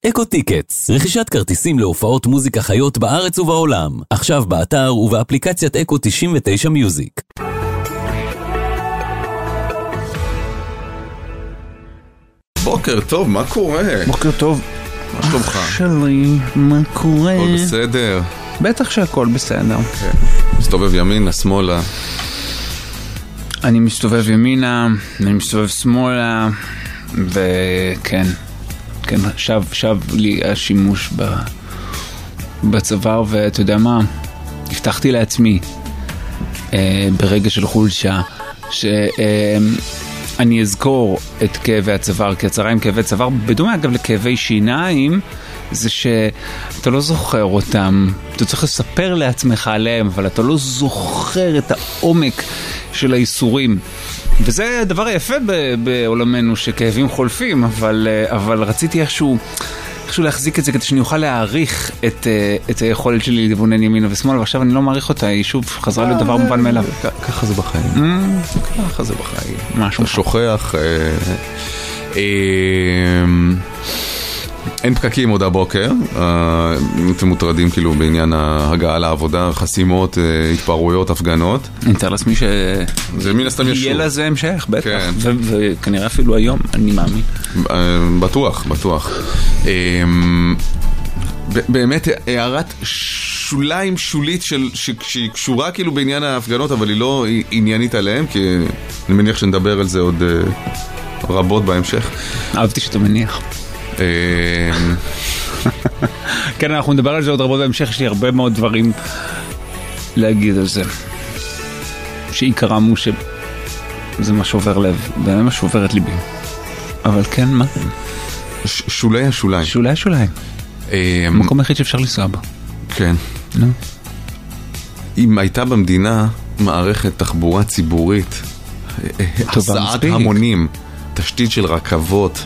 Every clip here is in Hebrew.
אקו טיקטס, רכישת כרטיסים להופעות מוזיקה חיות בארץ ובעולם. עכשיו באתר ובאפליקציית אקו 99 מיוזיק. בוקר טוב, מה קורה? בוקר טוב. מה שלומך? שלי, מה קורה? הכל בסדר? בטח שהכל בסדר. כן. מסתובב ימינה, שמאלה. אני מסתובב ימינה, אני מסתובב שמאלה, וכן, כן, שב לי השימוש בצוואר, ואתה יודע מה? הבטחתי לעצמי ברגע של חולשה שאני אזכור את כאבי הצוואר, כי הצרה עם כאבי צוואר, בדומה אגב לכאבי שיניים, זה שאתה לא זוכר אותם, אתה צריך לספר לעצמך עליהם, אבל אתה לא זוכר את העומק של האיסורים. וזה הדבר היפה בעולמנו, שכאבים חולפים, אבל רציתי איכשהו להחזיק את זה כדי שאני אוכל להעריך את היכולת שלי לבונן ימינה ושמאלה, ועכשיו אני לא מעריך אותה, היא שוב חזרה להיות דבר מובן מאליו. ככה זה בחיים. ככה זה בחיים. משהו. אתה שוכח. אין פקקים עוד הבוקר, אתם מוטרדים כאילו בעניין ההגעה לעבודה, חסימות, התפרעויות, הפגנות. אני מתאר לעצמי זה מן הסתם ישוב. יהיה לזה המשך, בטח. כן. וכנראה אפילו היום, אני מאמין. בטוח, בטוח. באמת הערת שוליים שולית שהיא קשורה כאילו בעניין ההפגנות, אבל היא לא עניינית עליהם, כי אני מניח שנדבר על זה עוד רבות בהמשך. אהבתי שאתה מניח. כן, אנחנו נדבר על זה עוד רבות בהמשך, יש לי הרבה מאוד דברים להגיד על זה, שעיקרם הוא שזה מה שעובר לב, זה מה שעובר את ליבי. אבל כן, מה? שולי השוליים. שולי השוליים. המקום היחיד שאפשר לנסוע בו. כן. אם הייתה במדינה מערכת תחבורה ציבורית, הסעת המונים, תשתית של רכבות,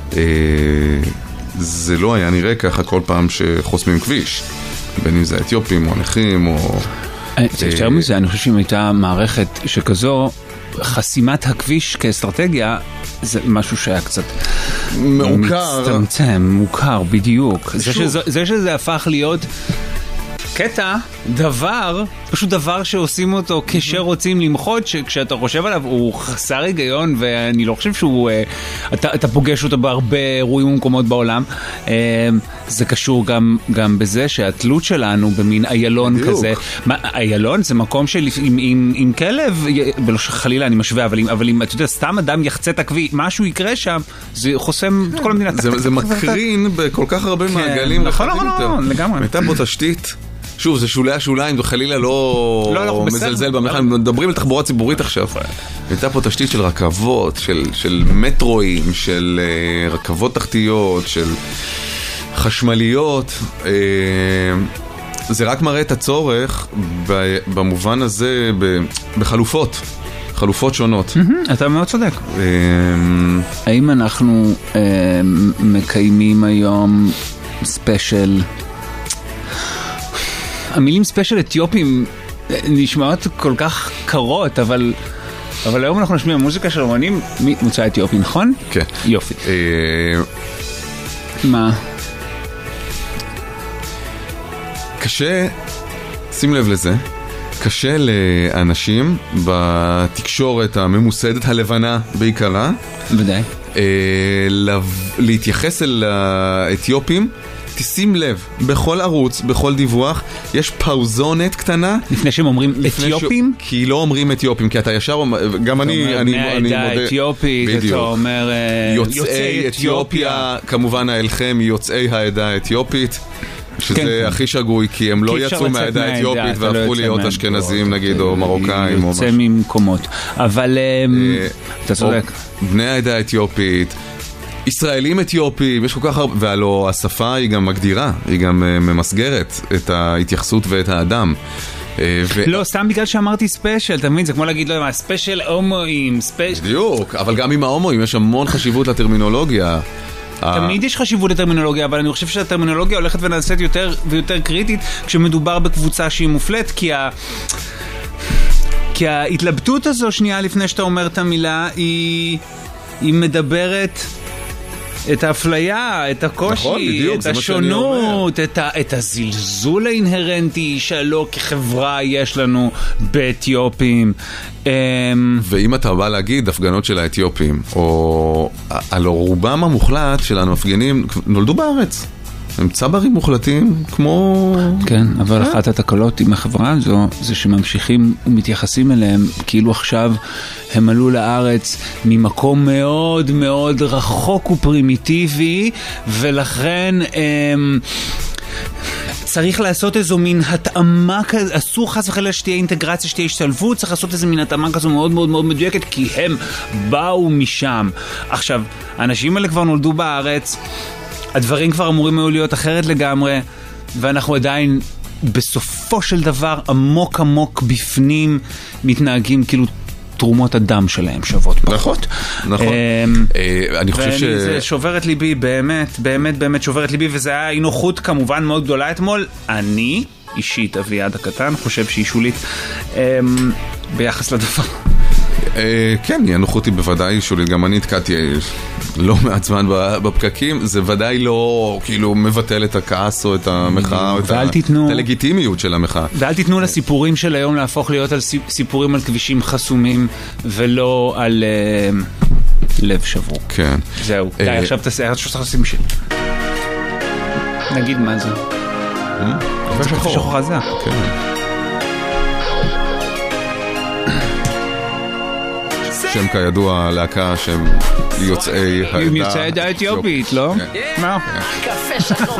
זה לא היה נראה ככה כל פעם שחוסמים כביש, בין אם זה אתיופים או נכים או... אפשר מזה, אני חושב שאם הייתה מערכת שכזו, חסימת הכביש כאסטרטגיה זה משהו שהיה קצת מעוקר, מצטמצם, מוכר בדיוק. זה שזה הפך להיות קטע, פשוט דבר שעושים אותו כשרוצים למחות, שכשאתה חושב עליו הוא חסר היגיון, ואני לא חושב שהוא, אתה פוגש אותו בהרבה אירועים ומקומות בעולם. זה קשור גם בזה שהתלות שלנו במין איילון כזה. איילון זה מקום עם כלב, חלילה אני משווה, אבל אם אתה יודע, סתם אדם יחצה את הכביש, משהו יקרה שם, זה חוסם את כל המדינה. זה מקרין בכל כך הרבה מעגלים רחבים יותר. לגמרי. הייתה פה תשתית, שוב, זה שולי השוליים, וחלילה לא מזלזל במחל, מדברים על תחבורה ציבורית עכשיו. הייתה פה תשתית של רכבות, של מטרואים, של רכבות תחתיות, של חשמליות. זה רק מראה את הצורך במובן הזה חלופות שונות. אתה מאוד צודק. האם אנחנו מקיימים היום ספיישל? המילים ספיישל אתיופים נשמעות כל כך קרות, אבל היום אנחנו נשמיע מוזיקה של אומנים ממוצא אתיופי, נכון? כן. יופי. מה? קשה, שים לב לזה, קשה לאנשים בתקשורת הממוסדת הלבנה בעיקרה, ודאי, להתייחס אל האתיופים. תשים לב, בכל ערוץ, בכל דיווח, יש פאוזונת קטנה. לפני שהם אומרים אתיופים? כי לא אומרים אתיופים, כי אתה ישר, גם אני מודה. מהעדה האתיופית, אתה אומר יוצאי אתיופיה, כמובן האלכם יוצאי העדה האתיופית, שזה הכי שגוי, כי הם לא יצאו מהעדה האתיופית והפכו להיות אשכנזים נגיד, או מרוקאים או משהו. יוצא ממקומות. אבל אתה צודק. בני העדה האתיופית, ישראלים אתיופים, יש כל כך הרבה, והלא השפה היא גם מגדירה, היא גם ממסגרת את ההתייחסות ואת האדם. לא, סתם בגלל שאמרתי ספיישל, אתה מבין? זה כמו להגיד, לא, ספיישל הומואים, ספיישל... בדיוק, אבל גם עם ההומואים יש המון חשיבות לטרמינולוגיה. תמיד יש חשיבות לטרמינולוגיה, אבל אני חושב שהטרמינולוגיה הולכת ונעשית יותר ויותר קריטית כשמדובר בקבוצה שהיא מופלט, כי ההתלבטות הזו, שנייה לפני שאתה אומר את המילה, היא מדברת את האפליה, את הקושי, את השונות, את הזלזול האינהרנטי שלא כחברה יש לנו באתיופים. ואם אתה בא להגיד הפגנות של האתיופים, או על רובם המוחלט של המפגינים, נולדו בארץ. הם צברים מוחלטים כמו... כן, אבל אחת התקלות עם החברה הזו, זה שממשיכים ומתייחסים אליהם כאילו עכשיו הם עלו לארץ ממקום מאוד מאוד רחוק ופרימיטיבי, ולכן צריך לעשות איזו מין התאמה כזה, אסור חס וחלילה שתהיה אינטגרציה, שתהיה השתלבות, צריך לעשות איזו מין התאמה כזו מאוד מאוד מאוד מדויקת, כי הם באו משם. עכשיו, האנשים האלה כבר נולדו בארץ, הדברים כבר אמורים היו להיות אחרת לגמרי, ואנחנו עדיין בסופו של דבר עמוק עמוק בפנים מתנהגים כאילו תרומות הדם שלהם שוות פחות. נכון. אני חושב זה שובר את ליבי, באמת, באמת, באמת שובר את ליבי, וזה היה אינוחות כמובן מאוד גדולה אתמול. אני, אישית, אביעד הקטן, חושב שהיא שולית ביחס לדבר. כן, הנוחות היא בוודאי שולית, גם אני התקעתי לא מעט זמן בפקקים, זה ודאי לא כאילו מבטל את הכעס או את המחאה או את הלגיטימיות של המחאה. ואל תיתנו לסיפורים של היום להפוך להיות על סיפורים על כבישים חסומים ולא על לב שבור. כן. זהו, די, עכשיו תעשה, שצריך לשים שיר. נגיד מה זה? קפה שחור. שחור חזק. כן. שם כידוע להקה שהם יוצאי העדה האתיופית, לא? מה? קפה שחור